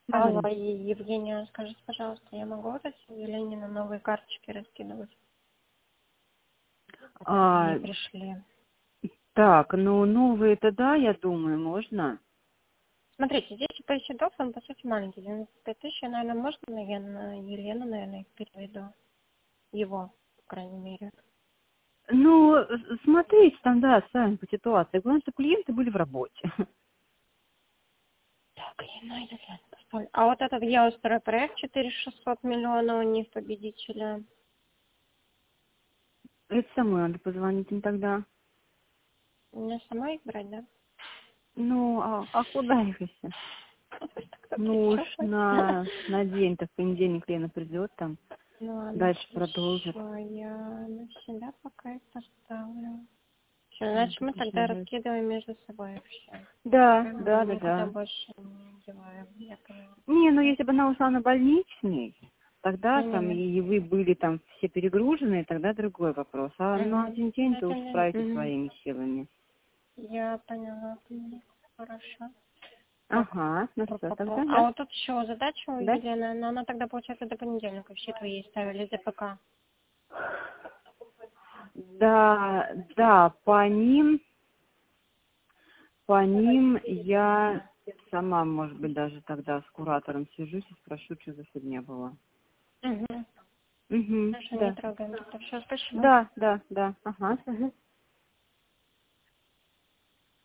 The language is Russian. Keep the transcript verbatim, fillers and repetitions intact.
Да, Алло, Марин. Е- Евгения, скажите, пожалуйста, я могу вот эти Елене на новые карточки раскидывать, которые ей А, пришли? так, ну, новые-то да, я думаю, можно. Смотрите, здесь по счетов он, по сути, маленький, девяносто пять тысяч, наверное, можно, я на Елену, наверное, их переведу. Его, по крайней мере. Ну, с- смотрите там, да, сами по ситуации. Главное, чтобы клиенты были в работе. Так, я на Елену поставлю. А вот этот я устрою проект четыре шестьсот миллионов у них победителя. Это самой надо позвонить им тогда. Мне самой их брать, да? Ну, а, а куда их еще? Кто Ну уж причёхать? на, на день-то в понедельник Лена придет там. Ну ладно, Дальше продолжит. хорошо, я на себя пока их поставлю. Все, Ну, значит, мы тут уже тогда нажать. раскидываем между собой вообще. Да, Как бы да, да, никуда да. больше не деваем, я поняла. Не, ну если бы она ушла на больничный, тогда там Не-не-не. и вы были там все перегружены, тогда другой вопрос. А на Угу. один день ты Это уж не... справитесь Угу. своими силами. Я поняла, поняла. Хорошо. Так, Ага, ну все, пропопал. тогда А да. вот тут еще задача у Да? Елены, но она тогда, получается, до понедельника все твои ставили за ПК. Да, да, по ним, по ним я сама, может быть, даже тогда с куратором свяжусь и спрошу, что за фигня была. Угу. Угу, Хорошо, не да. трогаем. Все, спасибо. Да, да, да, ага. Угу.